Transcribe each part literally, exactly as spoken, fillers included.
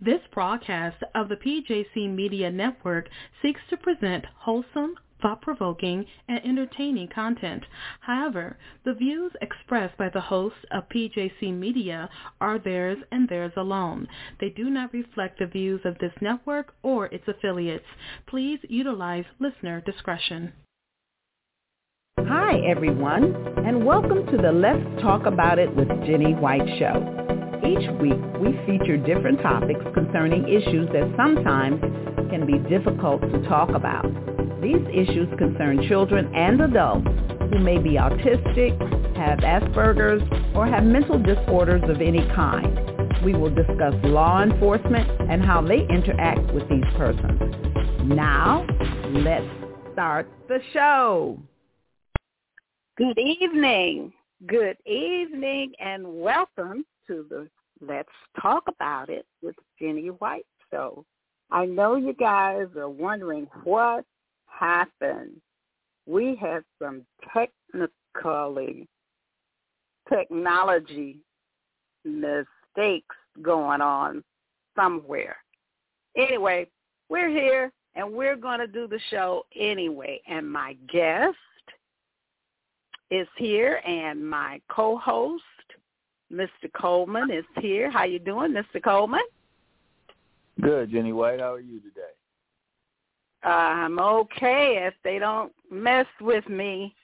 This broadcast of the P J C Media Network seeks to present wholesome, thought-provoking, and entertaining content. However, the views expressed by the hosts of P J C Media are theirs and theirs alone. They do not reflect the views of this network or its affiliates. Please utilize listener discretion. Hi, everyone, and welcome to the Let's Talk About It with Jenny White show. Each week, we feature different topics concerning issues that sometimes can be difficult to talk about. These issues concern children and adults who may be autistic, have Asperger's, or have mental disorders of any kind. We will discuss law enforcement and how they interact with these persons. Now, let's start the show. Good evening. Good evening, and welcome to the Let's Talk About It with Jenny White show. I know you guys are wondering what happened. We had some technically, technology mistakes going on somewhere. Anyway, we're here, and we're going to do the show anyway. And my guest is here, and my co-host, Mister Coleman, is here. How you doing, Mister Coleman? Good, Jenny White. How are you today? Uh, I'm okay if they don't mess with me.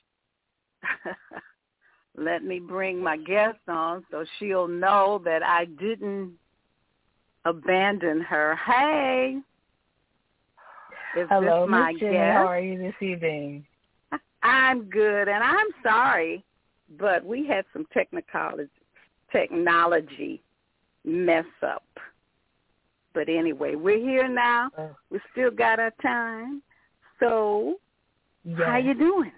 Let me bring my guest on so she'll know that I didn't abandon her. Hey. Is Hello, this my Miss Jenny. guest? How are you this evening? I'm good, and I'm sorry, but we had some technicology, technology mess up. But anyway, we're here now. Oh. We still got our time. So, Yes. how you doing?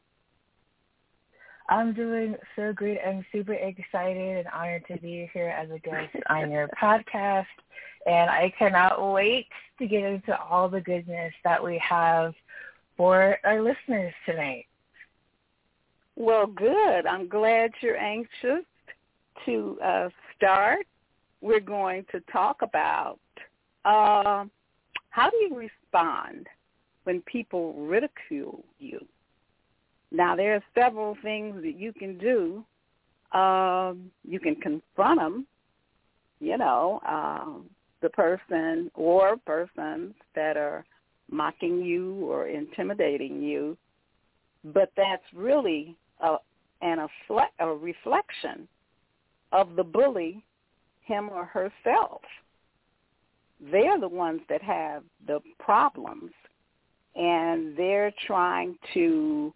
I'm doing so great. I'm super excited and honored to be here as a guest on your podcast, and I cannot wait to get into all the goodness that we have for our listeners tonight. Well, good. I'm glad you're anxious to uh, start. We're going to talk about uh, how do you respond when people ridicule you. Now, there are several things that you can do. Um, you can confront them, you know, um, the person or persons that are mocking you or intimidating you, but that's really a, an, a, a reflection of the bully, him or herself. They're the ones that have the problems, and they're trying to,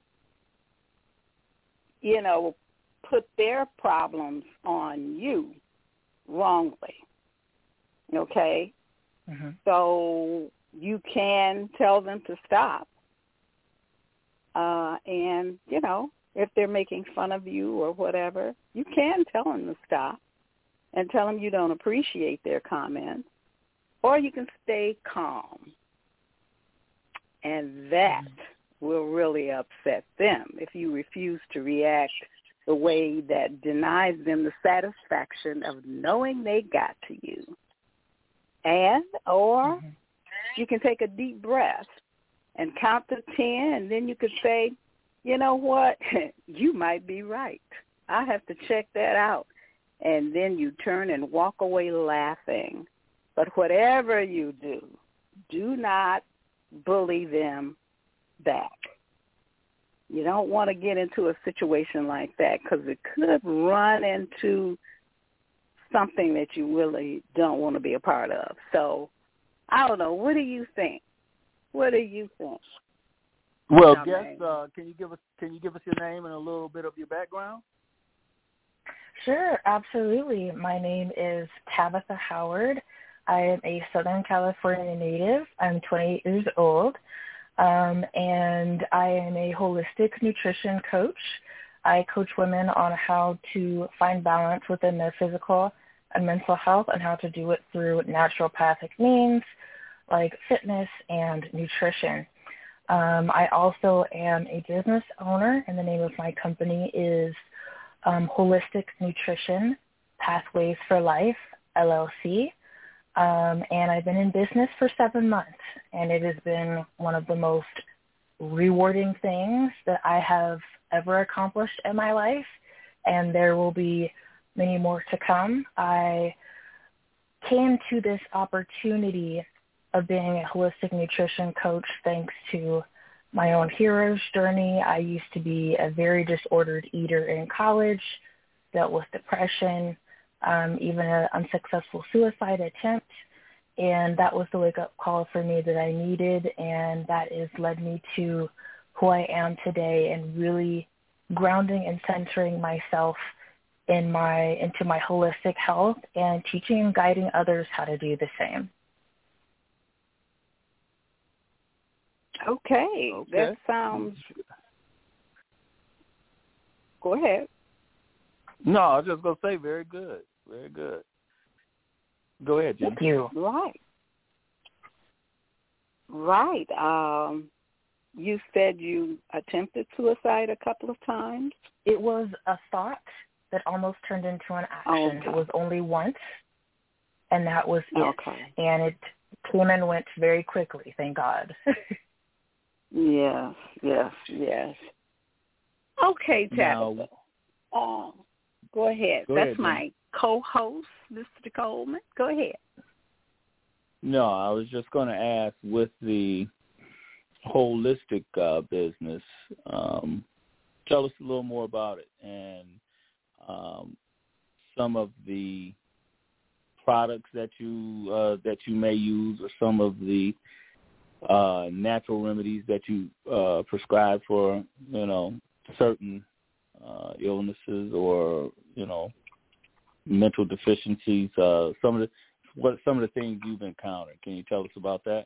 you know, put their problems on you wrongly, okay? Mm-hmm. So you can tell them to stop. Uh, and, you know, if they're making fun of you or whatever, you can tell them to stop and tell them you don't appreciate their comments. Or you can stay calm. And that mm-hmm. will really upset them if you refuse to react the way that denies them the satisfaction of knowing they got to you. And, or... Mm-hmm. You can take a deep breath and count to ten, and then you could say, you know what, you might be right. I have to check that out. And then you turn and walk away laughing. But whatever you do, do not bully them back. You don't want to get into a situation like that because it could run into something that you really don't want to be a part of. So, I don't know. What do you think? What do you think? Well, guest, uh, can you give us can you give us your name and a little bit of your background? Sure, absolutely. My name is Tabitha Howard. I am a Southern California native. I'm twenty-eight years old, um, and I am a holistic nutrition coach. I coach women on how to find balance within their physical and mental health and how to do it through naturopathic means like fitness and nutrition. Um, I also am a business owner, and the name of my company is um, Holistic Nutrition Pathways for Life, L L C. Um, and I've been in business for seven months, and it has been one of the most rewarding things that I have ever accomplished in my life, and there will be many more to come. I came to this opportunity of being a holistic nutrition coach thanks to my own hero's journey. I used to be a very disordered eater in college, dealt with depression, um, even an unsuccessful suicide attempt. And that was the wake-up call for me that I needed, and that has led me to who I am today and really grounding and centering myself in my into my holistic health and teaching and guiding others how to do the same. Okay, okay. that sounds... Go ahead. No, I was just going to say very good, very good. Go ahead, Jim. Thank you. Right. Right. Um, you said you attempted suicide a couple of times? It was a thought that almost turned into an action. Okay. It was only once, and that was it. Okay. And it came and went very quickly, thank God. Yes, yes, yes. Okay, Tabitha. Now, Um, go ahead. Go That's ahead, my co-host, Mister Coleman. Go ahead. No, I was just going to ask, with the holistic uh, business, um, tell us a little more about it and um, some of the products that you uh, that you may use, or some of the uh, natural remedies that you uh, prescribe for, you know, certain uh, illnesses or, you know, mental deficiencies. Uh, some of the what some of the things you've encountered. Can you tell us about that?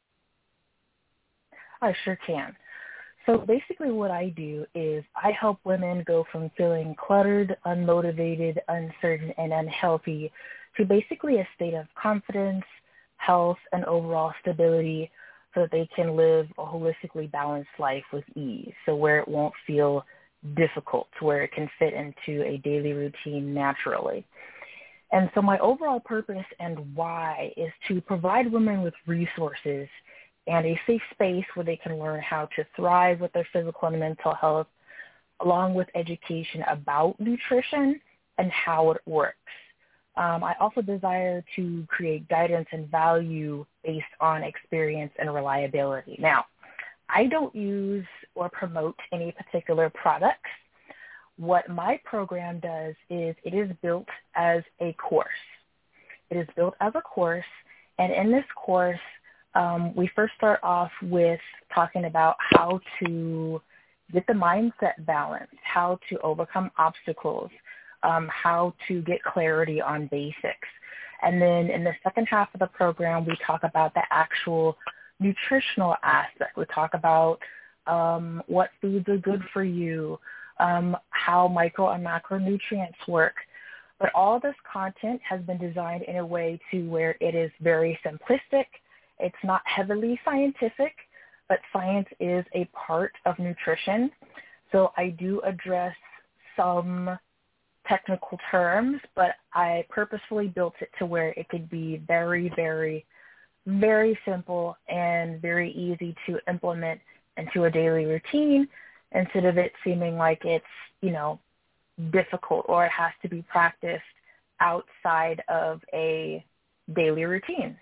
I sure can. So basically what I do is I help women go from feeling cluttered, unmotivated, uncertain, and unhealthy to basically a state of confidence, health, and overall stability so that they can live a holistically balanced life with ease, so where it won't feel difficult, where it can fit into a daily routine naturally. And so my overall purpose and why is to provide women with resources and a safe space where they can learn how to thrive with their physical and mental health, along with education about nutrition and how it works. Um, I also desire to create guidance and value based on experience and reliability. Now, I don't use or promote any particular products. What my program does is it is built as a course. It is built as a course, and in this course, um, we first start off with talking about how to get the mindset balanced, how to overcome obstacles, um, how to get clarity on basics. And then in the second half of the program, we talk about the actual nutritional aspect. We talk about um, what foods are good for you, um, how micro and macronutrients work. But all this content has been designed in a way to where it is very simplistic. It's not heavily scientific, but science is a part of nutrition. So I do address some technical terms, but I purposefully built it to where it could be very, very, very simple and very easy to implement into a daily routine instead of it seeming like it's, you know, difficult or it has to be practiced outside of a daily routine.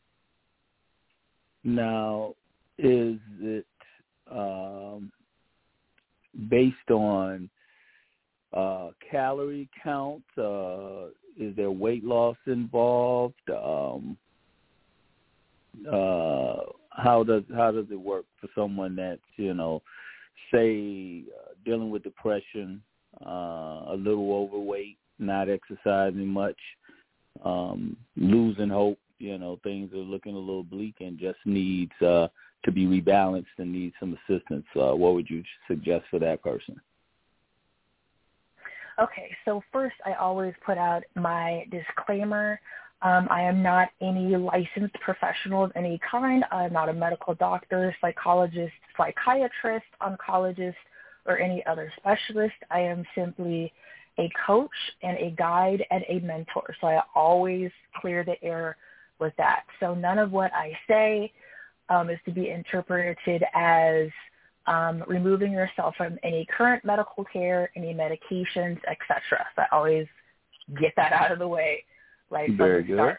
Now, is it um, based on uh, calorie count? Uh, is there weight loss involved? Um, uh, how does how does it work for someone that's, you know, say uh, dealing with depression, uh, a little overweight, not exercising much, um, losing hope? You know, things are looking a little bleak and just needs uh, to be rebalanced and needs some assistance. Uh, what would you suggest for that person? Okay, so first I always put out my disclaimer. Um, I am not any licensed professional of any kind. I'm not a medical doctor, psychologist, psychiatrist, oncologist, or any other specialist. I am simply a coach and a guide and a mentor. So I always clear the air with that. So none of what I say um, is to be interpreted as um, removing yourself from any current medical care, any medications, et cetera. So I always get that out of the way right from Very the good. start.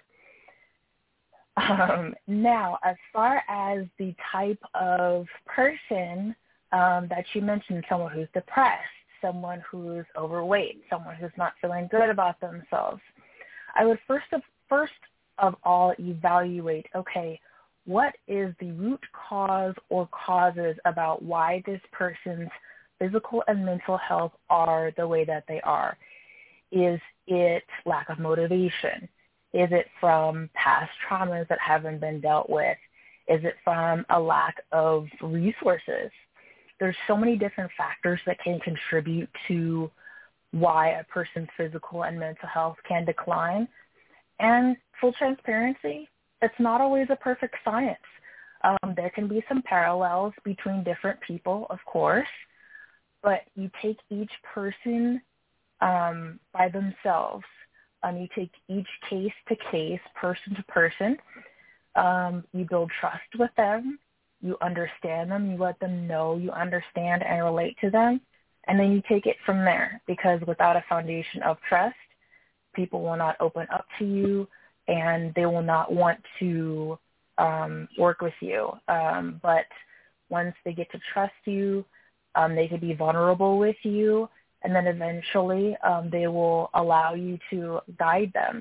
Um, now, as far as the type of person um, that you mentioned, someone who's depressed, someone who's overweight, someone who's not feeling good about themselves, I would first of, first of all evaluate, okay, what is the root cause or causes about why this person's physical and mental health are the way that they are? Is it lack of motivation? Is it from past traumas that haven't been dealt with? Is it from a lack of resources? There's so many different factors that can contribute to why a person's physical and mental health can decline. And full transparency, it's not always a perfect science. Um, there can be some parallels between different people, of course, but you take each person um, by themselves. Um, you take each case to case, person to person. Um, you build trust with them. You understand them. You let them know you understand and relate to them. And then you take it from there, because without a foundation of trust, people will not open up to you and they will not want to um, work with you. Um, but once they get to trust you, um, they can be vulnerable with you. And then eventually um, they will allow you to guide them.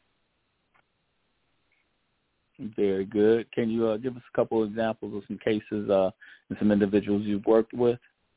Very good. Can you uh, give us a couple of examples of some cases uh, and some individuals you've worked with?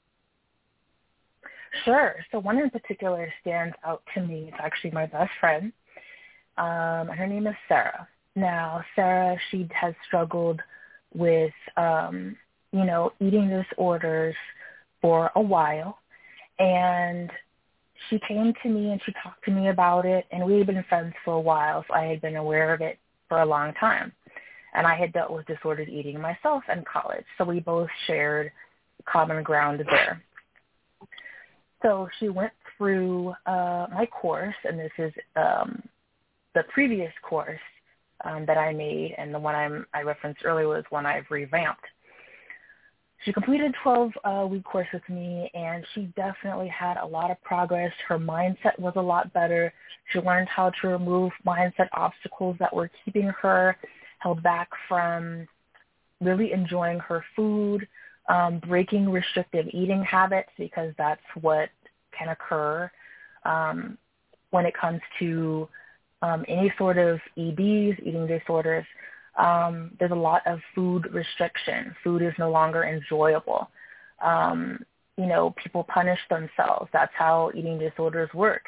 Sure. So one in particular stands out to me. It's actually my best friend. Um, her name is Sarah. Now, Sarah, she has struggled with, um, you know, eating disorders for a while. And she came to me and she talked to me about it, and we had been friends for a while, so I had been aware of it for a long time. And I had dealt with disordered eating myself in college, so we both shared common ground there. So she went through uh, my course, and this is um, the previous course um, that I made, and the one I'm, I referenced earlier was one I've revamped. She completed a twelve-week uh, course with me, and she definitely had a lot of progress. Her mindset was a lot better. She learned how to remove mindset obstacles that were keeping her held back from really enjoying her food, um, breaking restrictive eating habits, because that's what can occur um, when it comes to um, any sort of E Ds, eating disorders. Um, there's a lot of food restriction. Food is no longer enjoyable. Um, you know, people punish themselves. That's how eating disorders work.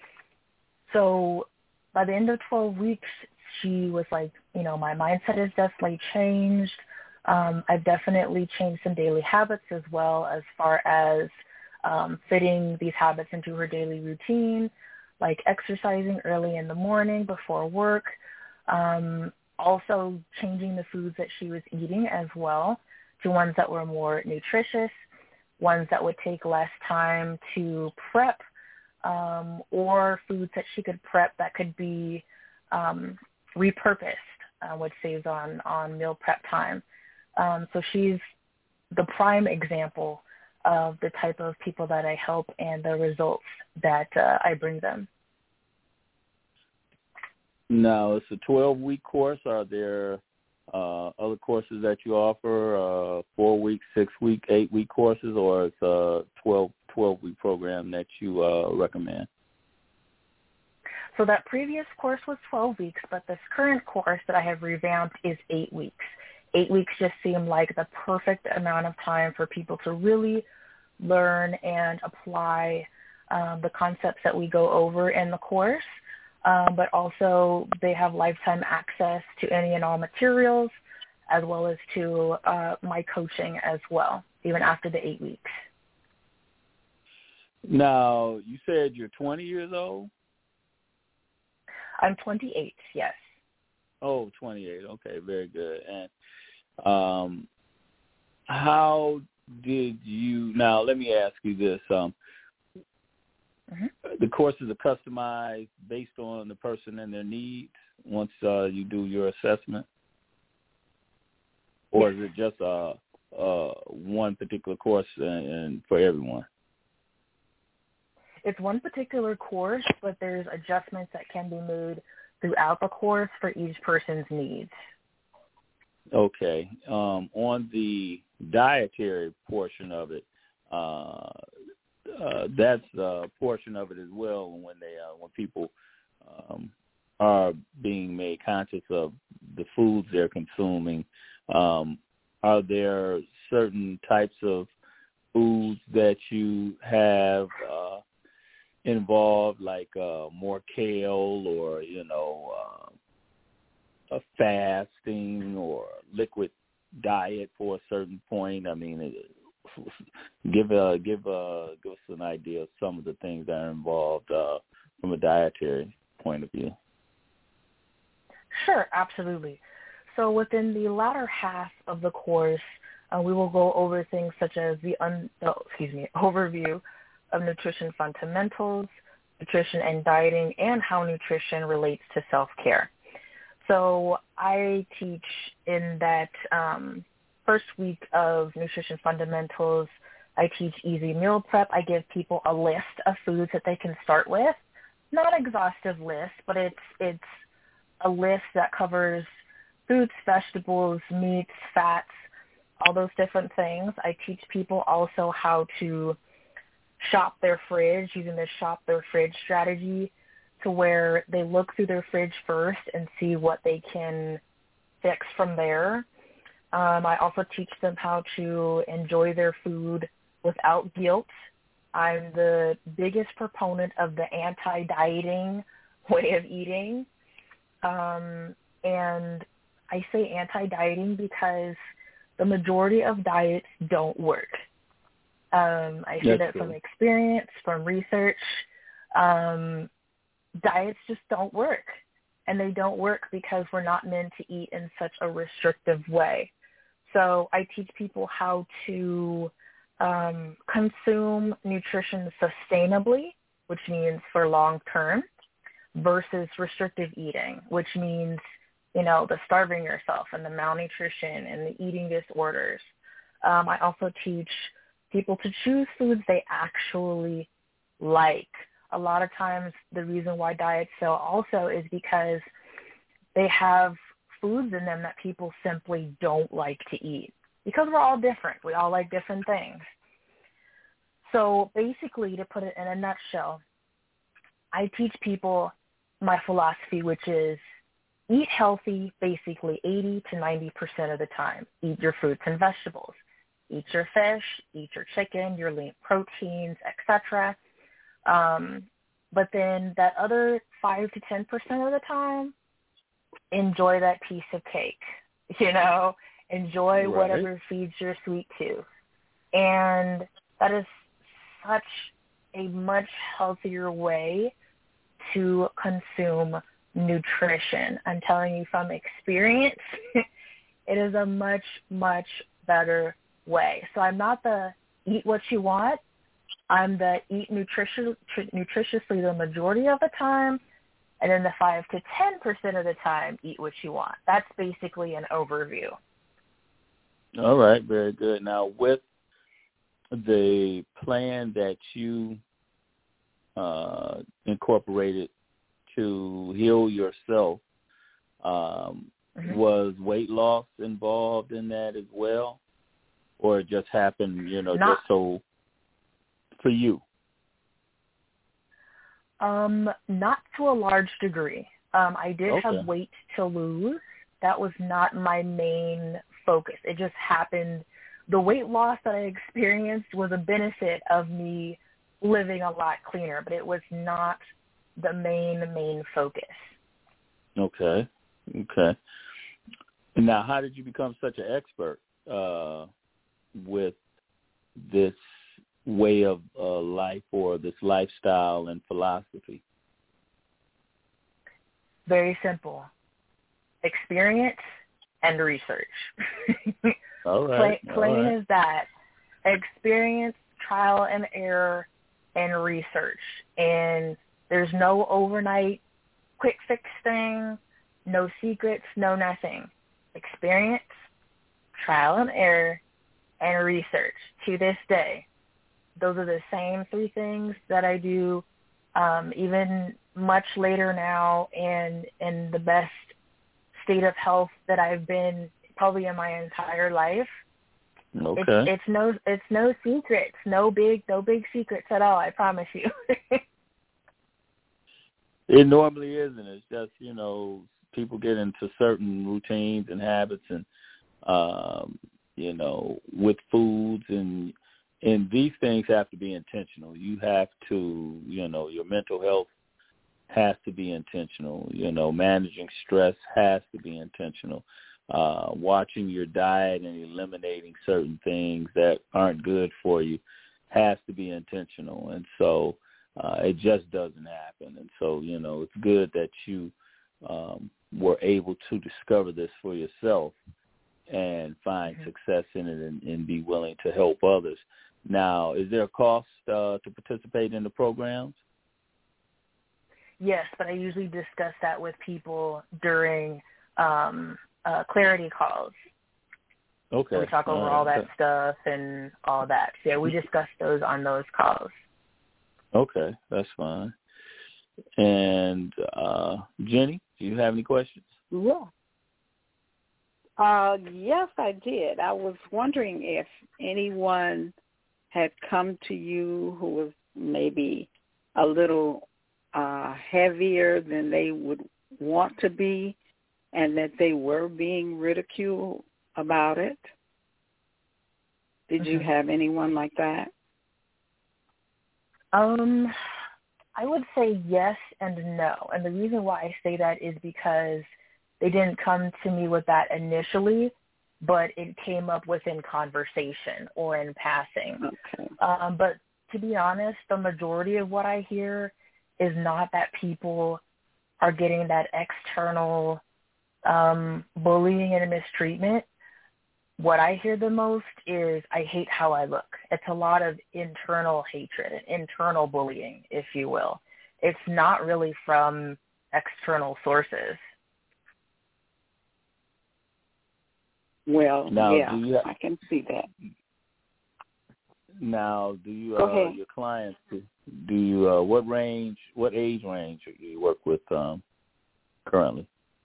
So by the end of twelve weeks, she was like, you know, my mindset has definitely changed. Um, I've definitely changed some daily habits as well, as far as um, fitting these habits into her daily routine, like exercising early in the morning before work, um, also changing the foods that she was eating as well to ones that were more nutritious, ones that would take less time to prep, um, or foods that she could prep that could be um, repurposed, uh, which saves on, on meal prep time. Um, so she's the prime example of the type of people that I help and the results that uh, I bring them. Now, it's a twelve-week course. Are there uh, other courses that you offer, uh, four-week, six-week, eight-week courses, or it's a twelve, twelve-week program that you uh, recommend? So that previous course was twelve weeks, but this current course that I have revamped is eight weeks. Eight weeks just seemed like the perfect amount of time for people to really learn and apply um, the concepts that we go over in the course. Um, but also they have lifetime access to any and all materials, as well as to uh, my coaching as well, even after the eight weeks. Now, you said you're twenty years old? I'm twenty-eight, yes. Oh, twenty-eight. Okay, very good. And um, how did you, now let me ask you this. Um, mm-hmm. The courses are customized based on the person and their needs? once uh, you do your assessment? Or is it just uh, uh, one particular course and, and for everyone? It's one particular course, but there's adjustments that can be made throughout the course for each person's needs. Okay. Um, on the dietary portion of it, uh, uh, that's a portion of it as well. When they, uh, when people um, are being made conscious of the foods they're consuming, um, are there certain types of foods that you have uh, involved, like uh, more kale, or you know, uh, a fasting or liquid diet for a certain point? I mean, it, give a give a give us an idea of some of the things that are involved uh, from a dietary point of view. Sure, absolutely. So within the latter half of the course, uh, we will go over things such as the un, oh, excuse me overview of nutrition fundamentals, nutrition and dieting, and how nutrition relates to self-care. So I teach in that um, first week of nutrition fundamentals, I teach easy meal prep. I give people a list of foods that they can start with. Not an exhaustive list, but it's it's a list that covers fruits, vegetables, meats, fats, all those different things. I teach people also how to shop their fridge using the shop their fridge strategy, to where they look through their fridge first and see what they can fix from there. Um, I also teach them how to enjoy their food without guilt. I'm the biggest proponent of the anti-dieting way of eating. Um, and I say anti-dieting because the majority of diets don't work. Um, I say that from experience, from research. Um, diets just don't work. And they don't work because we're not meant to eat in such a restrictive way. So I teach people how to um, consume nutrition sustainably, which means for long term, versus restrictive eating, which means, you know, the starving yourself and the malnutrition and the eating disorders. Um, I also teach people to choose foods they actually like. A lot of times the reason why diets fail also is because they have foods in them that people simply don't like to eat, because we're all different. We all like different things. So basically, to put it in a nutshell, I teach people my philosophy, which is eat healthy basically eighty to ninety percent of the time. Eat your fruits and vegetables. Eat your fish, eat your chicken, your lean proteins, et cetera. Um, but then that other five to ten percent of the time, enjoy that piece of cake. You know, enjoy right. whatever feeds your sweet tooth. And that is such a much healthier way to consume nutrition. I'm telling you from experience, it is a much, much better way. So I'm not the eat what you want. I'm the eat nutritious, nutritiously the majority of the time, and then the five to ten percent of the time, eat what you want. That's basically an overview. All right, very good. Now, with the plan that you uh, incorporated to heal yourself, um, mm-hmm. was weight loss involved in that as well? Or it just happened, you know, Not, just so for you? Um, not to a large degree. Um, I did okay. have weight to lose. That was not my main focus. It just happened. The weight loss that I experienced was a benefit of me living a lot cleaner, but it was not the main, main focus. Okay. Okay. Now, how did you become such an expert uh, with this way of uh, life, or this lifestyle and philosophy? Very simple. Experience and research. All right. Plain, plain All right. as that. Experience, trial and error, and research. And there's no overnight quick fix thing. No secrets, no nothing. Experience, trial and error, and research. To this day, those are the same three things that I do um, even much later now, and in the best state of health that I've been probably in my entire life. Okay. It's, it's no it's no secrets, no big no big secrets at all, I promise you. It normally isn't. It's just, you know, people get into certain routines and habits and, um, you know, with foods and and these things have to be intentional. You have to, you know, your mental health has to be intentional. You know, managing stress has to be intentional. Uh, watching your diet and eliminating certain things that aren't good for you has to be intentional. And so uh, it just doesn't happen. And so, you know, it's good that you um, were able to discover this for yourself and find mm-hmm. success in it and, and be willing to help others. Now, is there a cost uh, to participate in the programs? Yes, but I usually discuss that with people during um, uh, clarity calls. Okay. So we talk over all, right. all that stuff and all that. So, yeah, we discuss those on those calls. Okay, that's fine. And uh, Jenny, do you have any questions? Yeah. Uh, yes, I did. I was wondering if anyone had come to you who was maybe a little uh, heavier than they would want to be and that they were being ridiculed about it. Did mm-hmm. you have anyone like that? Um, I would say yes and no. And the reason why I say that is because they didn't come to me with that initially, but it came up within conversation or in passing. Okay. Um, but to be honest, the majority of what I hear is not that people are getting that external um, bullying and mistreatment. What I hear the most is, I hate how I look. It's a lot of internal hatred, internal bullying, if you will. It's not really from external sources. Well, now, yeah, do you have, I can see that. Now, do you, uh, your clients, do you, uh, what range, what age range do you work with um, currently?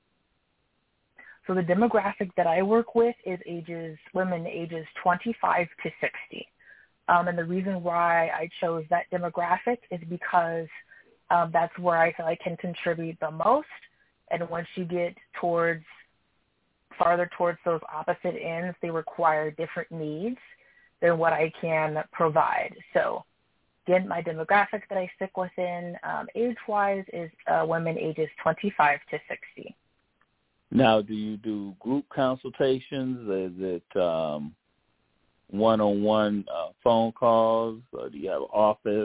So the demographic that I work with is ages, women ages twenty-five to sixty. Um, and the reason why I chose that demographic is because um, that's where I feel I can contribute the most. And once you get towards, farther towards those opposite ends, they require different needs than what I can provide. So again, my demographic that I stick within um, age-wise is uh, women ages twenty-five to sixty. Now, do you do group consultations? Is it um, one-on-one uh, phone calls? Or do you have an office?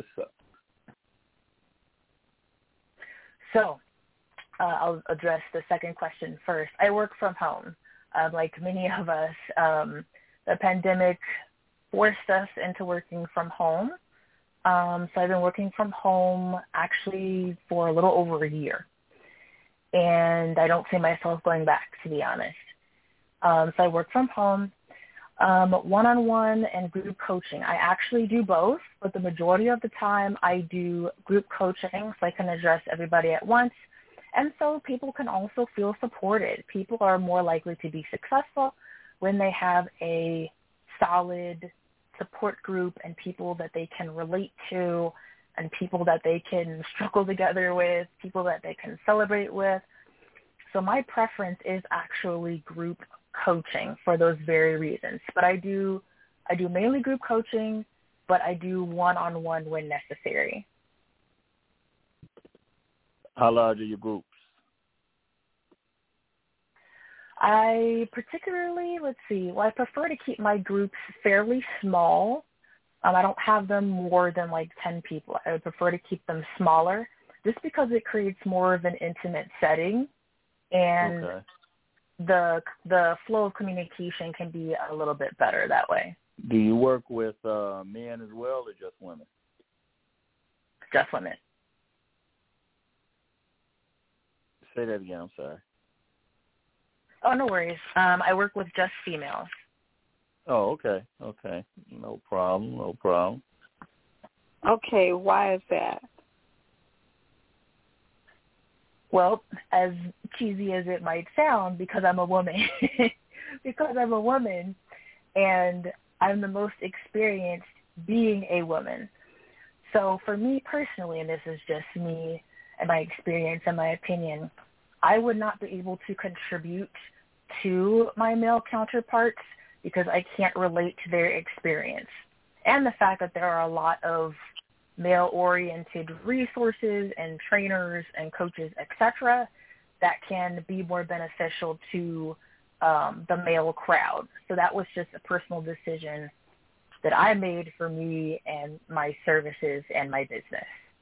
So uh, I'll address the second question first. I work from home. Uh, like many of us, um, the pandemic forced us into working from home. Um, so I've been working from home actually for a little over a year. And I don't see myself going back, to be honest. Um, so I work from home, um, one-on-one and group coaching. I actually do both, but the majority of the time I do group coaching so I can address everybody at once. And so people can also feel supported. People are more likely to be successful when they have a solid support group and people that they can relate to, and people that they can struggle together with, people that they can celebrate with. So my preference is actually group coaching for those very reasons. But I do I do mainly group coaching, but I do one-on-one when necessary. How large are your groups? I particularly, let's see, well, I prefer to keep my groups fairly small. Um, I don't have them more than like ten people. I would prefer to keep them smaller just because it creates more of an intimate setting, and okay. the the flow of communication can be a little bit better that way. Do you work with uh, men as well or just women? Just women. Say that again, I'm sorry. Oh, no worries. Um, I work with just females. Oh, okay, okay. No problem, no problem. Okay, why is that? Well, as cheesy as it might sound, because I'm a woman. because I'm a woman, and I'm the most experienced being a woman. So for me personally, and this is just me and my experience and my opinion, I would not be able to contribute to my male counterparts because I can't relate to their experience. And the fact that there are a lot of male-oriented resources and trainers and coaches, et cetera, that can be more beneficial to um, the male crowd. So that was just a personal decision that I made for me and my services and my business.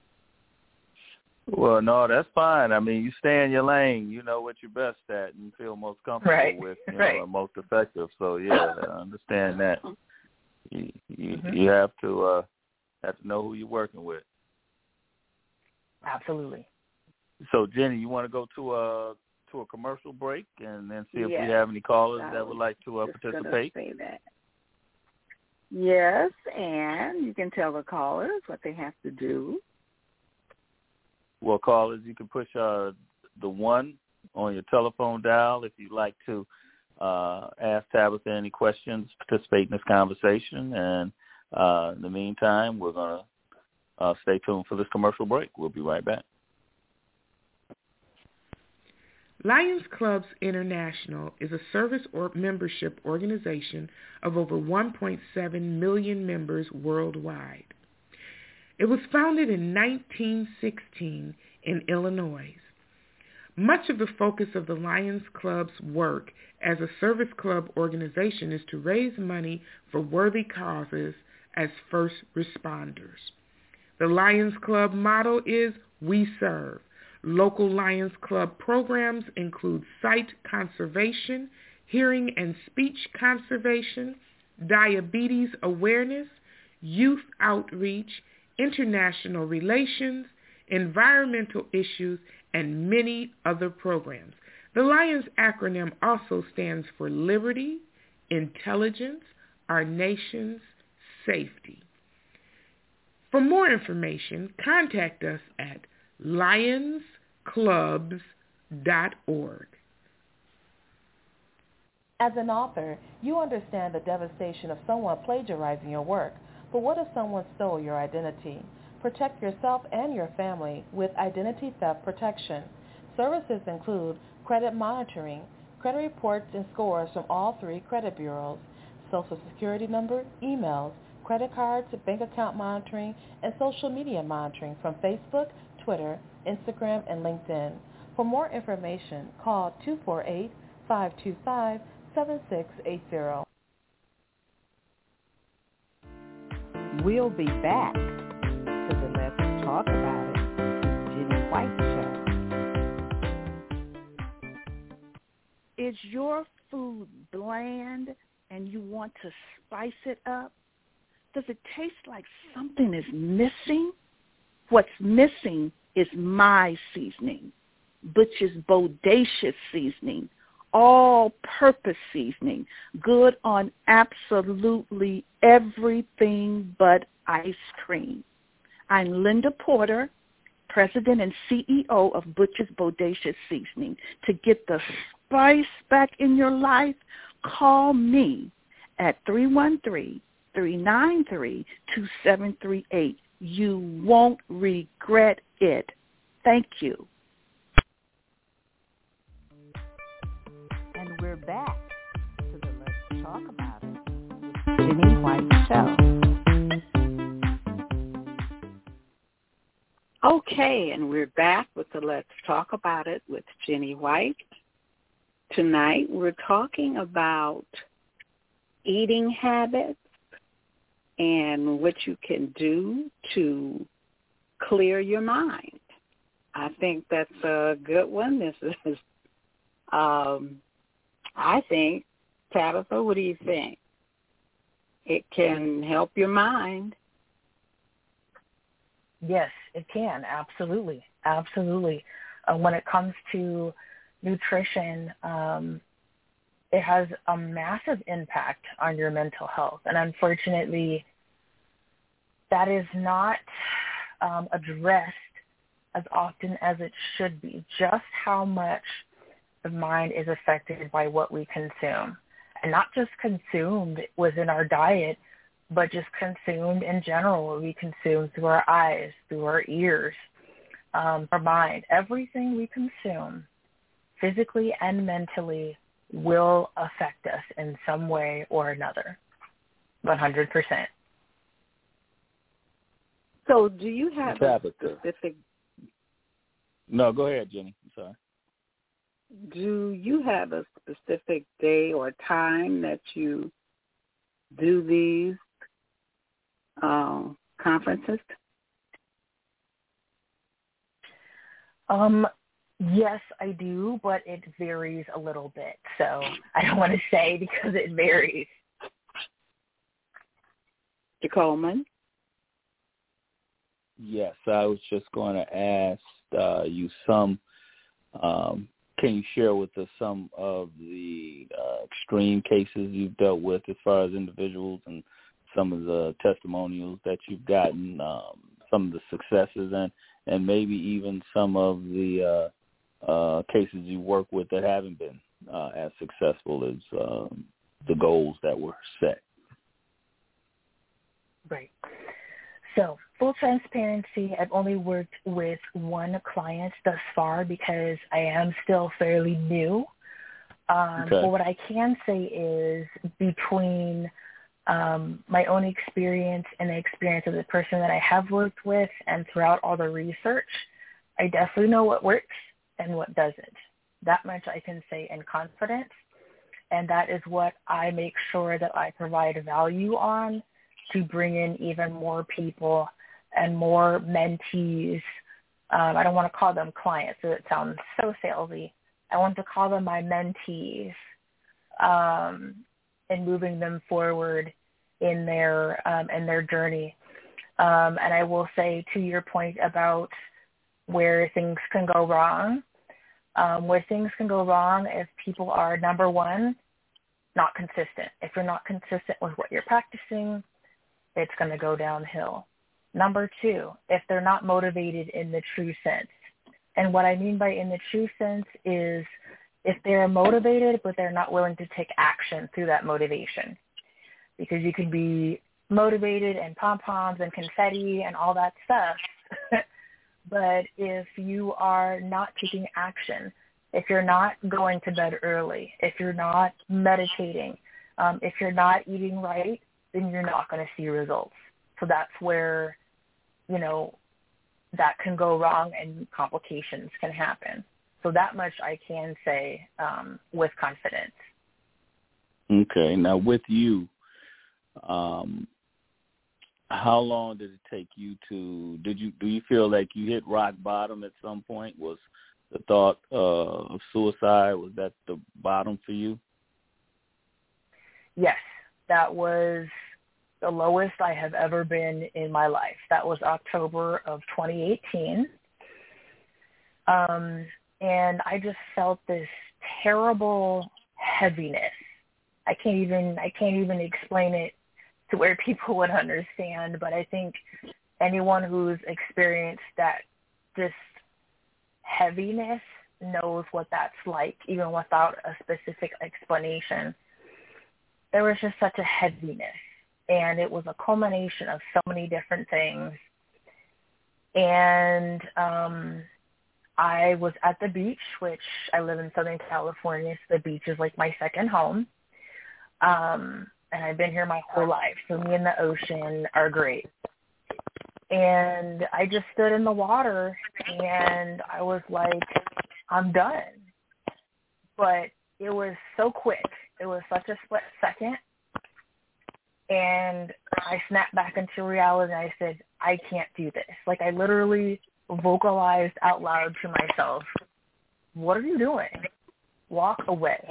Well, no, that's fine. I mean, you stay in your lane. You know what you're best at and feel most comfortable right. with, you right. know, and most effective. So, yeah, I understand that. You, you, mm-hmm. you have to uh, have to know who you're working with. Absolutely. So, Jenny, you want to go to a to a commercial break and then see if yes. we have any callers I that would like to uh, just participate? Say that. Yes, and you can tell the callers what they have to do. Well, callers, you can push uh, the one on your telephone dial if you'd like to uh, ask Tabitha any questions, participate in this conversation. And uh, in the meantime, we're going to uh, stay tuned for this commercial break. We'll be right back. Lions Clubs International is a service or membership organization of over one point seven million members worldwide. It was founded in nineteen sixteen in Illinois. Much of the focus of the Lions Club's work as a service club organization is to raise money for worthy causes as first responders. The Lions Club motto is "We Serve." Local Lions Club programs include sight conservation, hearing and speech conservation, diabetes awareness, youth outreach, international relations, environmental issues, and many other programs. The Lions acronym also stands for Liberty, Intelligence, Our Nation's Safety. For more information, contact us at lions clubs dot org. As an author, you understand the devastation of someone plagiarizing your work. But what if someone stole your identity? Protect yourself and your family with identity theft protection. Services include credit monitoring, credit reports and scores from all three credit bureaus, social security number, emails, credit cards, bank account monitoring, and social media monitoring from Facebook, Twitter, Instagram, and LinkedIn. For more information, call two four eight, five two five, seven six eight zero. We'll be back to the Let's Talk About It with Jenny White Show. Is your food bland and you want to spice it up? Does it taste like something is missing? What's missing is my seasoning, Butch's Bodacious seasoning, all-purpose seasoning, good on absolutely everything but ice cream. I'm Linda Porter, President and C E O of Butch's Bodacious Seasoning. To get the spice back in your life, call me at three one three, three nine three, two seven three eight. You won't regret it. Thank you. And we're back to the Let's Talk About It with Jenny White Show. Okay, and we're back with the Let's Talk About It with Jenny White. Tonight we're talking about eating habits and what you can do to clear your mind. I think that's a good one. This is, um, I think, Tabitha, what do you think? It can help your mind. Yes, it can. Absolutely. Absolutely. Uh, when it comes to nutrition, um, it has a massive impact on your mental health. And unfortunately, that is not um, addressed as often as it should be, just how much the mind is affected by what we consume. And not just consumed within our diet, but just consumed in general. We consume through our eyes, through our ears, um, our mind. Everything we consume, physically and mentally, will affect us in some way or another, one hundred percent. So do you have Tabitha. a specific... No, go ahead, Jenny. I'm sorry. Do you have a specific day or time that you do these uh, conferences? Um, yes, I do, but it varies a little bit. So I don't want to say because it varies. Mister Coleman? Yes, I was just going to ask uh, you some, um, can you share with us some of the uh, extreme cases you've dealt with as far as individuals and some of the testimonials that you've gotten, um, some of the successes, and, and maybe even some of the uh, uh, cases you work with that haven't been uh, as successful as um, the goals that were set? Right. So, full transparency, I've only worked with one client thus far because I am still fairly new. Um, Okay. But what I can say is between um, my own experience and the experience of the person that I have worked with and throughout all the research, I definitely know what works and what doesn't. That much I can say in confidence, and that is what I make sure that I provide value on, to bring in even more people and more mentees. Um, I don't want to call them clients, so it sounds so salesy. I want to call them my mentees, um, and moving them forward in their um, in their journey. Um, and I will say, to your point about where things can go wrong, um, where things can go wrong if people are, number one, not consistent. If you're not consistent with what you're practicing, it's going to go downhill. Number two, if they're not motivated in the true sense. And what I mean by in the true sense is if they're motivated, but they're not willing to take action through that motivation. Because you can be motivated and pom-poms and confetti and all that stuff. But if you are not taking action, if you're not going to bed early, if you're not meditating, um, if you're not eating right, then you're not going to see results. So that's where, you know, that can go wrong and complications can happen. So that much I can say um, with confidence. Okay. Now, with you, um, how long did it take you to, did you, do you feel like you hit rock bottom at some point? Was the thought uh, of suicide, was that the bottom for you? Yes. That was the lowest I have ever been in my life. That was October of twenty eighteen. Um, and I just felt this terrible heaviness. I can't even I can't even explain it to where people would understand, but I think anyone who's experienced that just heaviness knows what that's like, even without a specific explanation. There was just such a heaviness, and it was a culmination of so many different things. And um, I was at the beach, which I live in Southern California, so the beach is like my second home. Um, and I've been here my whole life, so me and the ocean are great. And I just stood in the water, and I was like, I'm done. But it was so quick. It was such a split second. And I snapped back into reality, and I said, I can't do this. Like, I literally vocalized out loud to myself, what are you doing? Walk away.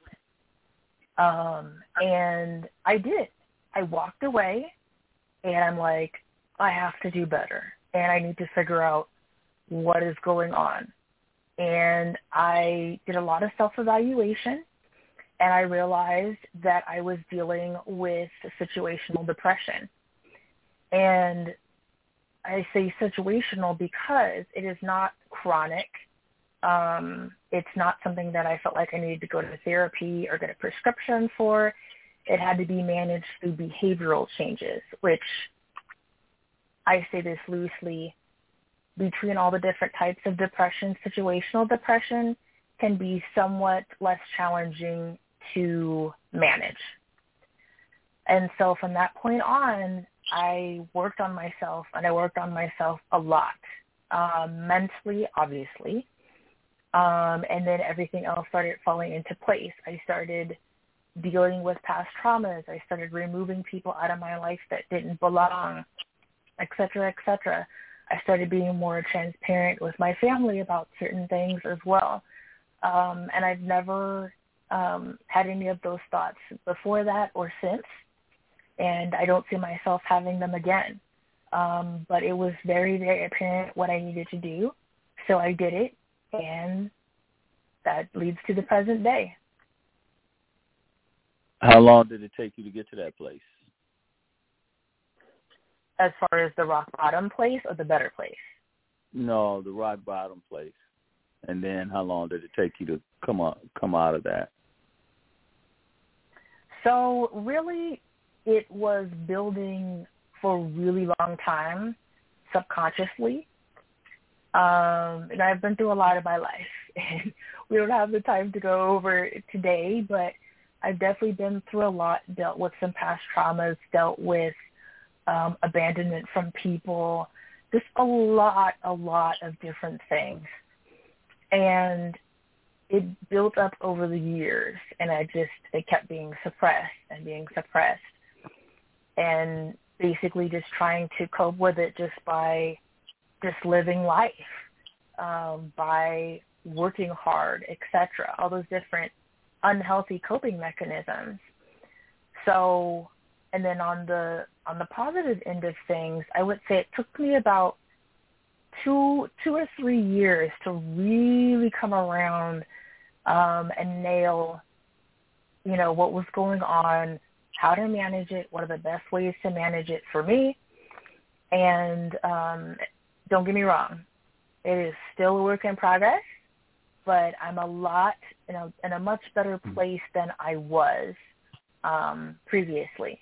Um, and I did. I walked away, and I'm like, I have to do better, and I need to figure out what is going on. And I did a lot of self-evaluation, and I realized that I was dealing with situational depression. And I say situational because it is not chronic. Um, it's not something that I felt like I needed to go to therapy or get a prescription for. It had to be managed through behavioral changes, which I say this loosely. Between all the different types of depression, situational depression can be somewhat less challenging to manage. And so from that point on, I worked on myself, and I worked on myself a lot, um, mentally, obviously, um, and then everything else started falling into place. I started dealing with past traumas. I started removing people out of my life that didn't belong, et cetera, et cetera. I started being more transparent with my family about certain things as well. Um, and I've never um, had any of those thoughts before that or since. And I don't see myself having them again. Um, but it was very, very apparent what I needed to do. So I did it, and that leads to the present day. How long did it take you to get to that place? As far as the rock bottom place or the better place? No, the rock bottom place. And then how long did it take you to come out, come out of that? So really, it was building for a really long time, subconsciously. Um, and I've been through a lot of my life. And we don't have the time to go over it today, but I've definitely been through a lot, dealt with some past traumas, dealt with um, abandonment from people, just a lot, a lot of different things. And it built up over the years, and I just, it kept being suppressed and being suppressed. And basically just trying to cope with it just by just living life, um, by working hard, et cetera, all those different unhealthy coping mechanisms. So, and then on the on the positive end of things, I would say it took me about two two or three years to really come around um, and nail, you know, what was going on, how to manage it, what are the best ways to manage it for me. And um, don't get me wrong, it is still a work in progress, but I'm a lot in a, in a much better place than I was um, previously.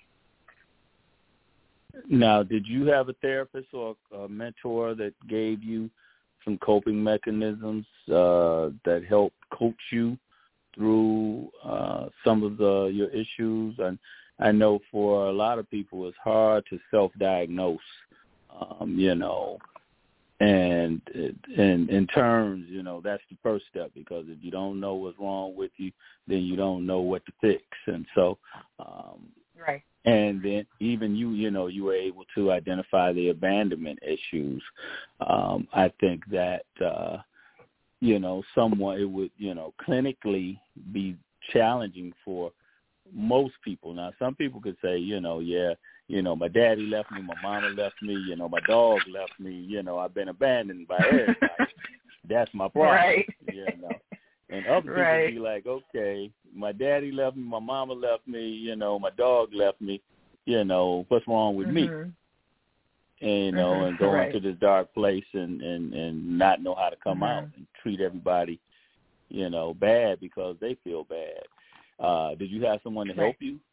Now, did you have a therapist or a mentor that gave you some coping mechanisms uh, that helped coach you through uh, some of the your issues? And I know for a lot of people, it's hard to self-diagnose, um, you know, and in in terms, you know, that's the first step, because if you don't know what's wrong with you, then you don't know what to fix. And so, um, right. And then even you, you know, you were able to identify the abandonment issues. Um, I think that, uh, you know, someone, it would, you know, clinically be challenging for most people. Now, some people could say, you know, yeah, you know, my daddy left me, my mama left me, you know, my dog left me, you know, I've been abandoned by everybody. That's my problem, right. you know. And other people right. be like, okay, my daddy left me, my mama left me, you know, my dog left me, you know, what's wrong with mm-hmm. me? And, you know, mm-hmm. and go right. into this dark place and, and, and not know how to come mm-hmm. out and treat everybody, you know, bad because they feel bad. Uh, did you have someone to help right. you?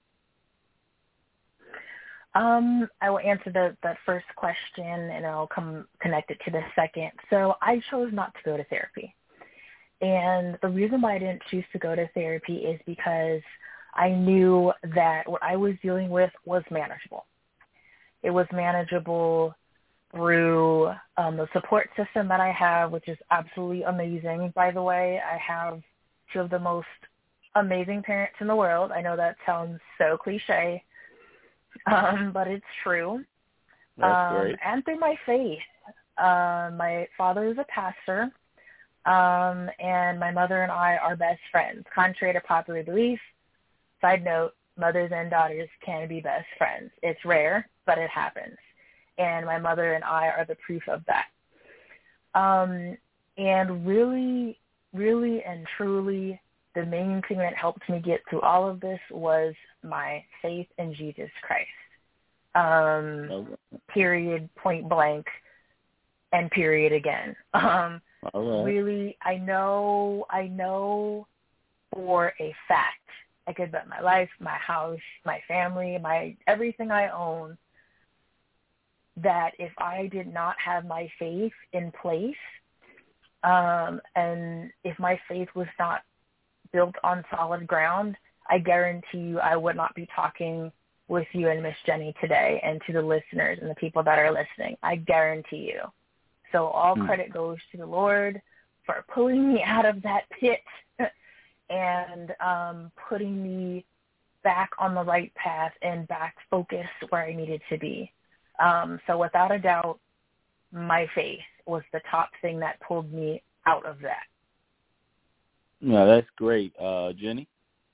Um, I will answer the, that first question, and I'll come connect it to the second. So I chose not to go to therapy. And the reason why I didn't choose to go to therapy is because I knew that what I was dealing with was manageable. It was manageable through um, the support system that I have, which is absolutely amazing. By the way, I have two of the most amazing parents in the world. I know that sounds so cliche, um, but it's true. That's um, great. And through my faith. Uh, my father is a pastor. Um, and my mother and I are best friends. Contrary to popular belief, side note, mothers and daughters can be best friends. It's rare, but it happens. And my mother and I are the proof of that. Um, and really, really and truly, the main thing that helped me get through all of this was my faith in Jesus Christ. Um, Okay. Period, point blank, and period again. Um, All right. Really, I know, I know for a fact, I could bet my life, my house, my family, my everything I own, that if I did not have my faith in place, um, and if my faith was not built on solid ground, I guarantee you I would not be talking with you and Miss Jenny today, and to the listeners and the people that are listening. I guarantee you. So all Hmm. credit goes to the Lord for pulling me out of that pit and um, putting me back on the right path and back focused where I needed to be. Um, so without a doubt, my faith was the top thing that pulled me out of that. No, that's great. Uh, Jenny?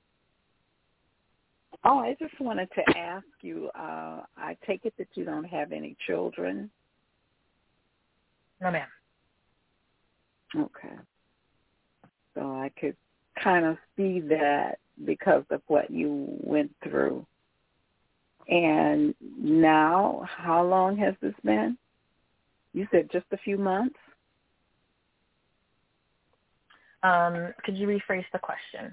Oh, I just wanted to ask you, uh, I take it that you don't have any children? No, ma'am. Okay. So I could kind of see that because of what you went through. And now, how long has this been? You said just a few months? Um, could you rephrase the question?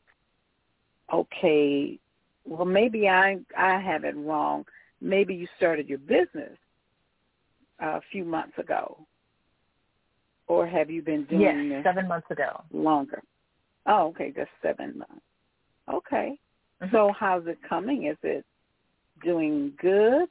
Okay. Well, maybe I I have it wrong. Maybe you started your business a few months ago. Or have you been doing yes, this seven months ago. longer? Oh, okay, just seven months. Okay. Mm-hmm. So how's it coming? Is it doing good?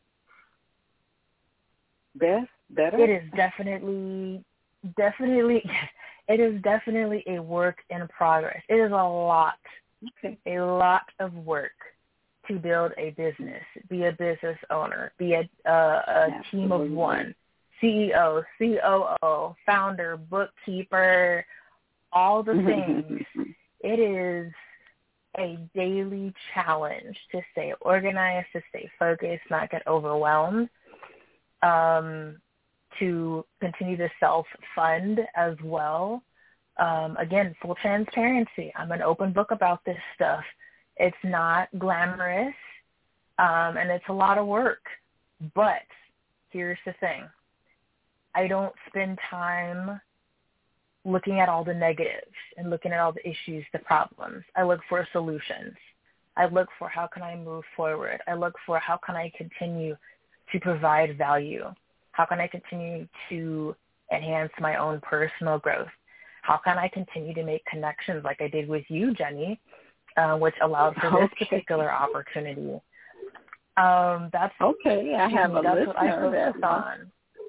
Best? Better? It is definitely, definitely, it is definitely a work in progress. It is a lot, Okay. a lot of work to build a business, be a business owner, be a, uh, a team of one, C E O, C O O, founder, bookkeeper, all the things. It is a daily challenge to stay organized, to stay focused, not get overwhelmed, um, to continue to self-fund as well. Um, again, full transparency. I'm an open book about this stuff. It's not glamorous, um, and it's a lot of work. But here's the thing. I don't spend time looking at all the negatives and looking at all the issues, the problems. I look for solutions. I look for how can I move forward. I look for how can I continue to provide value. How can I continue to enhance my own personal growth? How can I continue to make connections like I did with you, Jenny, uh, which allowed for this Okay. particular opportunity? Um, that's okay. I have a that's what I listener focus that on.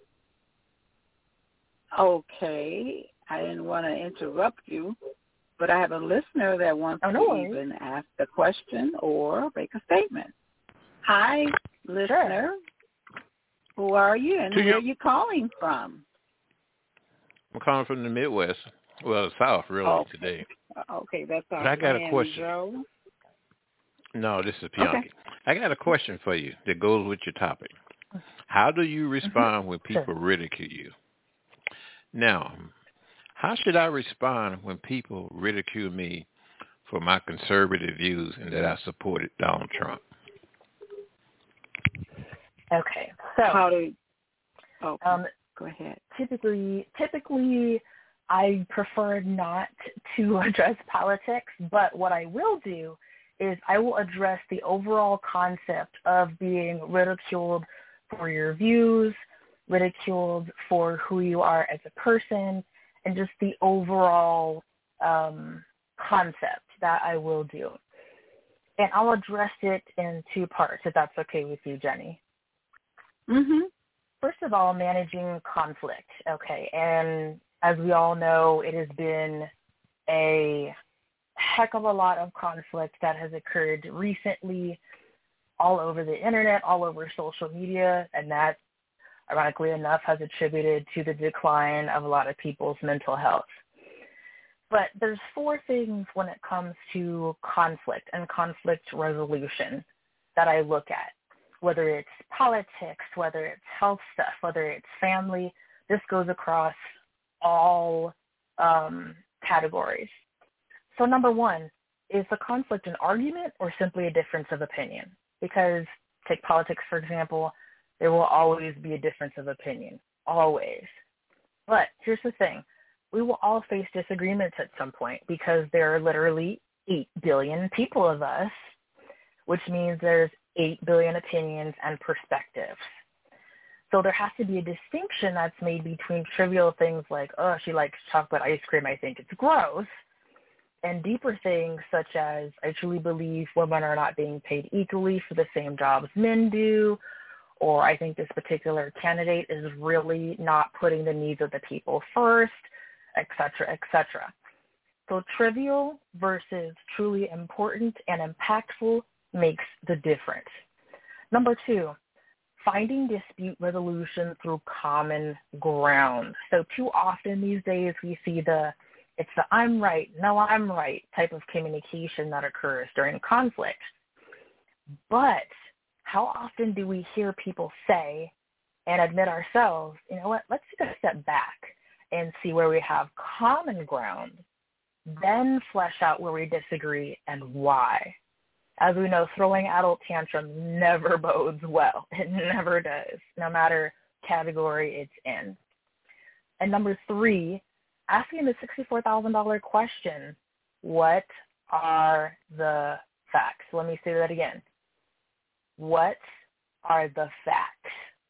Okay. I didn't want to interrupt you, but I have a listener that wants Oh, no to worries. even ask a question or make a statement. Hi, listener. Who are you and To where you. are you calling from? I'm calling from the Midwest. Well, South, really, Okay. today. Okay, that's our But I got a friend question. Joe. No, this is Bianchi. Okay. I got a question for you that goes with your topic. How do you respond when people Sure. ridicule you? Now, how should I respond when people ridicule me for my conservative views and that I supported Donald Trump? Okay. So How do oh, um, go ahead. typically, typically, I prefer not to address politics, but what I will do is I will address the overall concept of being ridiculed for your views, ridiculed for who you are as a person, and just the overall um, concept that I will do. And I'll address it in two parts, if that's okay with you, Jenny. Mhm. First of all, managing conflict, okay. And as we all know, it has been a heck of a lot of conflict that has occurred recently all over the internet, all over social media, and that, ironically enough, has attributed to the decline of a lot of people's mental health. But there's four things when it comes to conflict and conflict resolution that I look at, whether it's politics, whether it's health stuff, whether it's family. This goes across all um, categories. So number one, is the conflict an argument or simply a difference of opinion? Because take politics, for example, there will always be a difference of opinion, always. But here's the thing. We will all face disagreements at some point because there are literally eight billion people of us, which means there's eight billion opinions and perspectives. So there has to be a distinction that's made between trivial things like, oh, she likes chocolate ice cream, I think it's gross, and deeper things such as, I truly believe women are not being paid equally for the same jobs men do, or I think this particular candidate is really not putting the needs of the people first, et cetera, et cetera. So trivial versus truly important and impactful makes the difference. Number two, finding dispute resolution through common ground. So too often these days we see the, it's the I'm right, no I'm right type of communication that occurs during conflict. But how often do we hear people say and admit ourselves, you know what, let's take a step back and see where we have common ground, then flesh out where we disagree and why. As we know, throwing adult tantrums never bodes well. It never does, no matter category it's in. And number three, asking the sixty-four thousand dollars question, what are the facts? Let me say that again. What are the facts?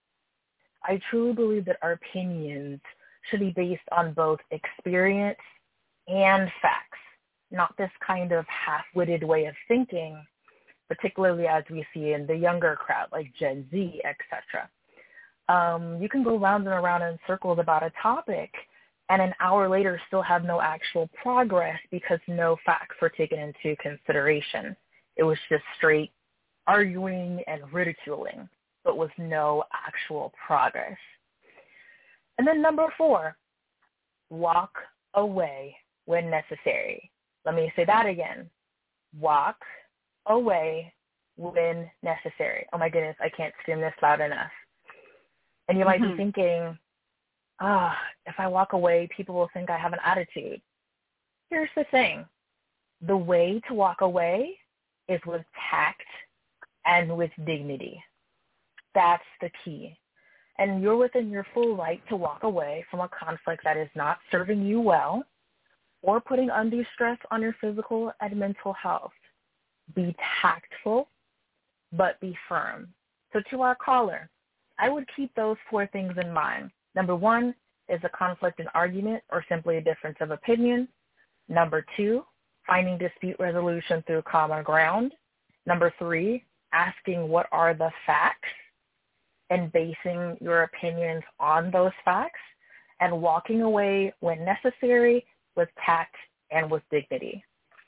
I truly believe that our opinions should be based on both experience and facts, not this kind of half-witted way of thinking, particularly as we see in the younger crowd like Gen Z, et cetera. Um, you can go round and around in circles about a topic and an hour later still have no actual progress because no facts were taken into consideration. It was just straight arguing and ridiculing, but with no actual progress. And then number four, walk away when necessary. Let me say that again. Walk away when necessary. Oh my goodness, I can't scream this loud enough. And you might mm-hmm. be thinking, ah, oh, if I walk away, people will think I have an attitude. Here's the thing. The way to walk away is with tact and with dignity. That's the key. And you're within your full right to walk away from a conflict that is not serving you well or putting undue stress on your physical and mental health. Be tactful, but be firm. So to our caller, I would keep those four things in mind. Number one, is a conflict an argument or simply a difference of opinion? Number two, finding dispute resolution through common ground. Number three, asking what are the facts and basing your opinions on those facts and walking away when necessary with tact and with dignity.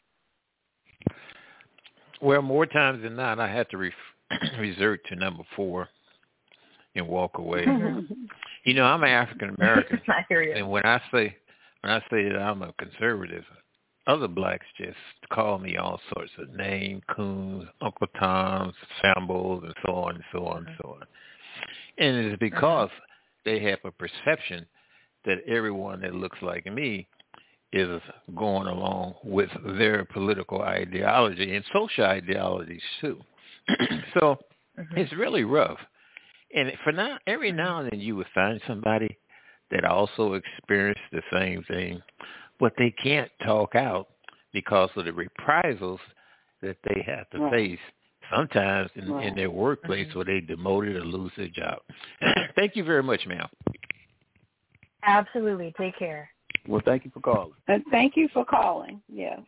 Well, more times than not, I had to re- resort to number four and walk away. You know, I'm African American, I hear you. And when I say when I say that I'm a conservative, other blacks just call me all sorts of names, coons, Uncle Toms, Shambles, and so on and so on and so on. And it's because they have a perception that everyone that looks like me is going along with their political ideology and social ideologies too. So mm-hmm. it's really rough. And for now, every now and then you would find somebody that also experienced the same thing, but they can't talk out because of the reprisals that they have to right. face sometimes in, right. in their workplace mm-hmm. where they demoted or lose their job. Thank you very much, ma'am. Absolutely. Take care. Well, thank you for calling. And thank you for calling, yes.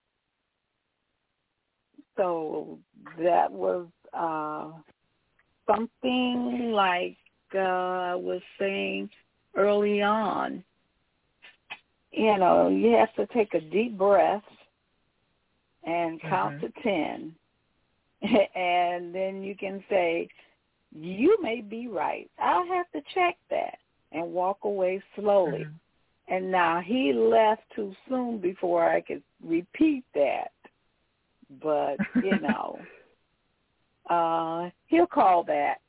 So that was uh, something like uh, I was saying early on. You know, you have to take a deep breath and count mm-hmm. to ten. And then you can say, you may be right. I'll have to check that and walk away slowly. Mm-hmm. And now he left too soon before I could repeat that. But, you know, uh, he'll call back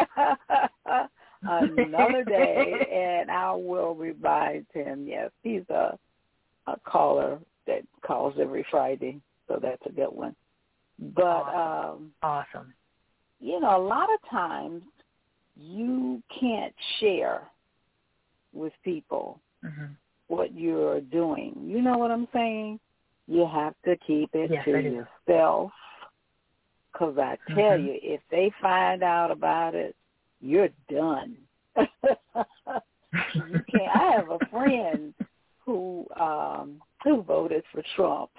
another day, and I will revise him. Yes, he's a, a caller that calls every Friday, so that's a good one. But, awesome. Um, awesome. you know, a lot of times you can't share with people mm-hmm. what you're doing. You know what I'm saying? You have to keep it yes, to yourself, because I tell mm-hmm. you, if they find out about it, you're done. You can't. I have a friend who um, who voted for Trump.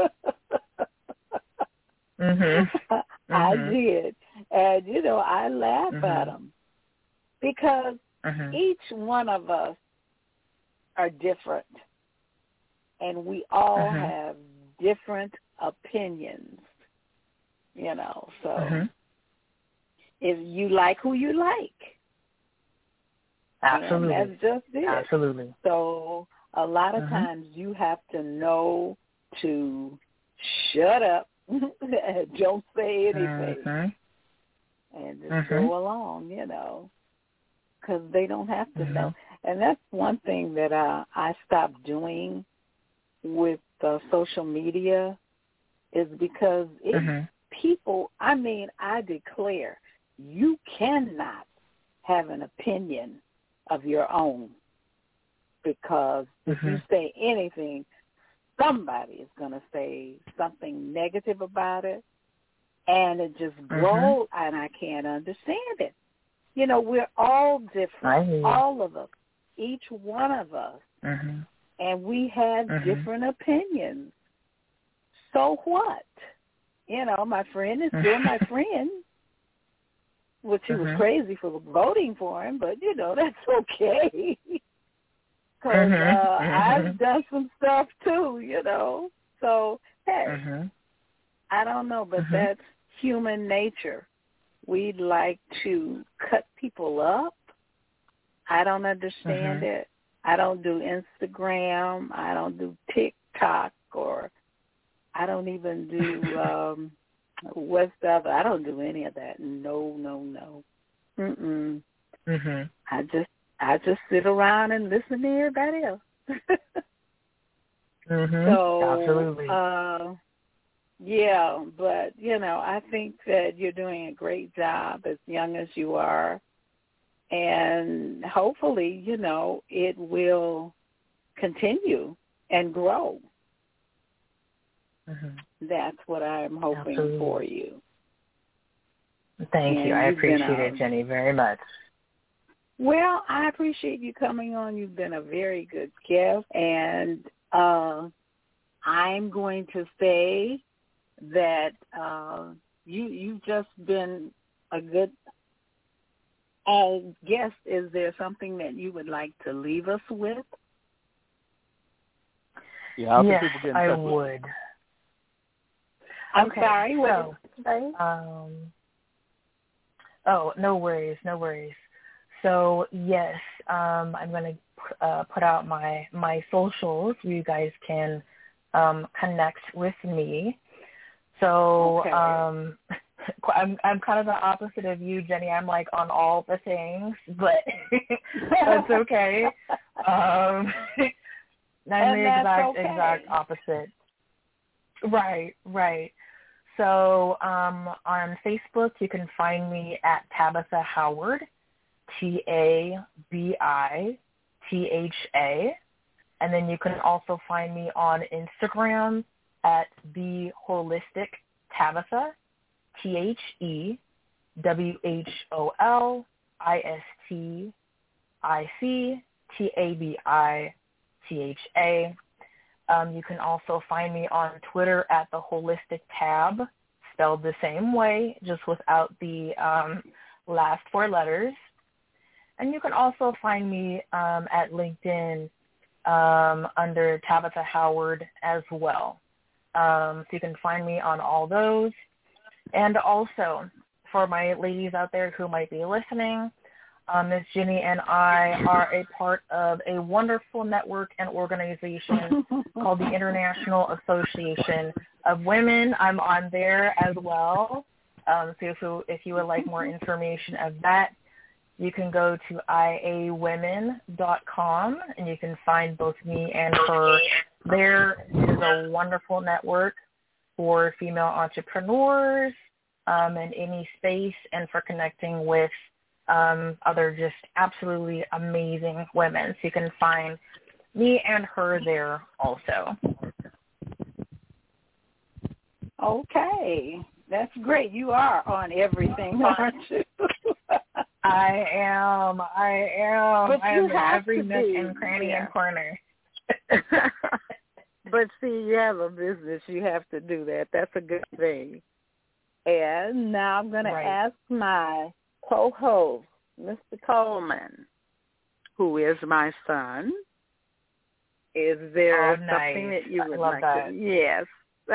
mm-hmm. I mm-hmm. did, and you know, I laugh mm-hmm. at him because mm-hmm. each one of us are different, and we all mm-hmm. have different opinions. You know, so mm-hmm. if you like who you like. Absolutely. And that's just it. Absolutely. So a lot of mm-hmm. times you have to know to shut up, don't say anything, mm-hmm. and just mm-hmm. go along, you know, because they don't have to mm-hmm. know. And that's one thing that I, I stopped doing with uh, social media is because it, mm-hmm. people, I mean, I declare, you cannot have an opinion of your own, because if mm-hmm. you say anything, somebody is going to say something negative about it, and it just grows, mm-hmm. and I can't understand it. You know, we're all different, all of us, each one of us, mm-hmm. and we have mm-hmm. different opinions. So what? You know, my friend is still my friend. Which he was mm-hmm. crazy for voting for him, but, you know, that's okay. Because mm-hmm. uh, mm-hmm. I've done some stuff, too, you know. So, hey, mm-hmm. I don't know, but mm-hmm. that's human nature. We'd like to cut people up. I don't understand mm-hmm. it. I don't do Instagram. I don't do TikTok, or I don't even do... Um, what's the other? I don't do any of that. No, no, no. Mm-mm. Mm-hmm. I just, I just sit around and listen to everybody else. mm-hmm. So, absolutely. Uh, yeah, but you know, I think that you're doing a great job as young as you are, and hopefully, you know, it will continue and grow. Mm-hmm. That's what I'm hoping Absolutely. for you. Thank and you. I appreciate a, it, Jenny, very much. Well, I appreciate you coming on. You've been a very good guest, and uh, I'm going to say that uh, you, you've just been a good uh, guest. Is there something that you would like to leave us with? Yeah, how can yes, people get in I touch with you? would. I'm okay, sorry, what so, did you say? Um, oh, no worries, no worries. So, yes, um, I'm going to uh, put out my, my socials where you guys can um, connect with me. So, okay. um, I'm I'm kind of the opposite of you, Jenny. I'm like on all the things, but that's okay. Um, I'm and the exact okay. exact opposite. Right, right. So um, on Facebook, you can find me at Tabitha Howard, T A B I T H A. And then you can also find me on Instagram at The Holistic Tabitha, T H E W H O L I S T I C T A B I T H A. Um, you can also find me on Twitter at The Holistic Tab, spelled the same way, just without the um, last four letters. And you can also find me um, at LinkedIn um, under Tabitha Howard as well. Um, so you can find me on all those. And also, for my ladies out there who might be listening, um, Miz Jenny and I are a part of a wonderful network and organization called the International Association of Women. I'm on there as well. Um, so if you, if you would like more information of that, you can go to I A women dot com, and you can find both me and her there is a wonderful network for female entrepreneurs um, in any space and for connecting with um, other just absolutely amazing women. So you can find me and her there also. Okay. That's great. You are on everything, aren't you? I am. I am. But I you am in have every to nook be. and cranny Yeah. and corner. But see, you have a business. You have to do that. That's a good thing. And now I'm going Right. to ask my co-host, Mister Coleman, who is my son. Is there Oh, something nice. that you I would love like that. to? Yes.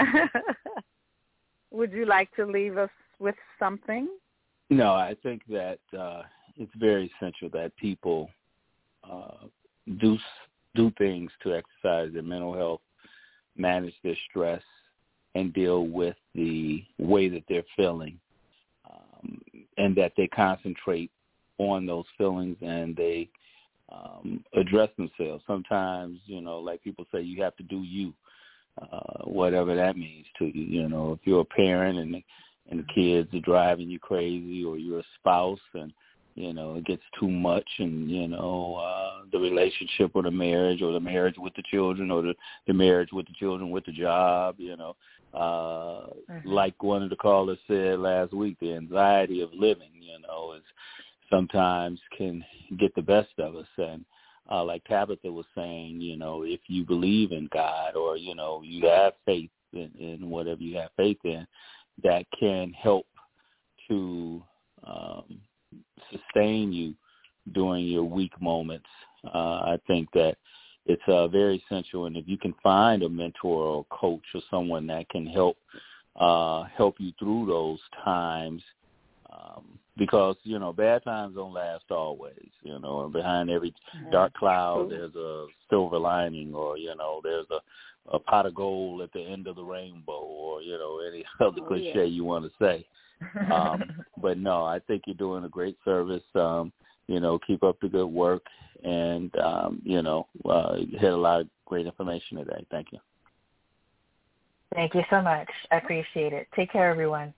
Would you like to leave us with something? No, I think that uh, it's very essential that people uh, do do things to exercise their mental health, manage their stress, and deal with the way that they're feeling, um, and that they concentrate on those feelings and they um, address themselves. Sometimes, you know, like people say, you have to do you. Uh, whatever that means to you. You know, if you're a parent and the, and the kids are driving you crazy, or you're a spouse and, you know, it gets too much, and, you know, uh, the relationship or the marriage or the marriage with the children or the, the marriage with the children with the job, you know, uh, mm-hmm. like one of the callers said last week, the anxiety of living, you know, is sometimes can get the best of us. And Uh, like Tabitha was saying, you know, if you believe in God, or, you know, you have faith in, in whatever you have faith in, that can help to um, sustain you during your weak moments. Uh, I think that it's uh, very essential. And if you can find a mentor or a coach or someone that can help uh, help you through those times, um, because, you know, bad times don't last always, you know, and behind every dark cloud there's a silver lining, or, you know, there's a, a pot of gold at the end of the rainbow, or, you know, any other oh, cliche yeah. you want to say. Um, but, no, I think you're doing a great service. Um, you know, keep up the good work, and, um, you know, uh, you had a lot of great information today. Thank you. Thank you so much. I appreciate it. Take care, everyone.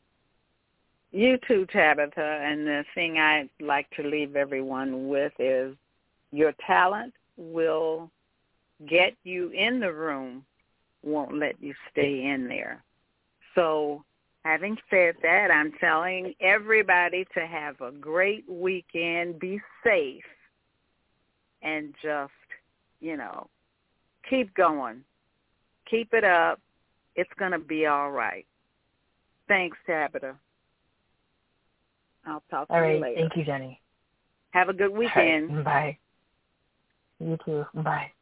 You too, Tabitha. And the thing I'd like to leave everyone with is your talent will get you in the room, won't let you stay in there. So having said that, I'm telling everybody to have a great weekend, be safe, and just, you know, keep going. Keep it up. It's going to be all right. Thanks, Tabitha. I'll talk to All right. you later. Thank you, Jenny. Have a good weekend. Right. Bye. You too. Bye.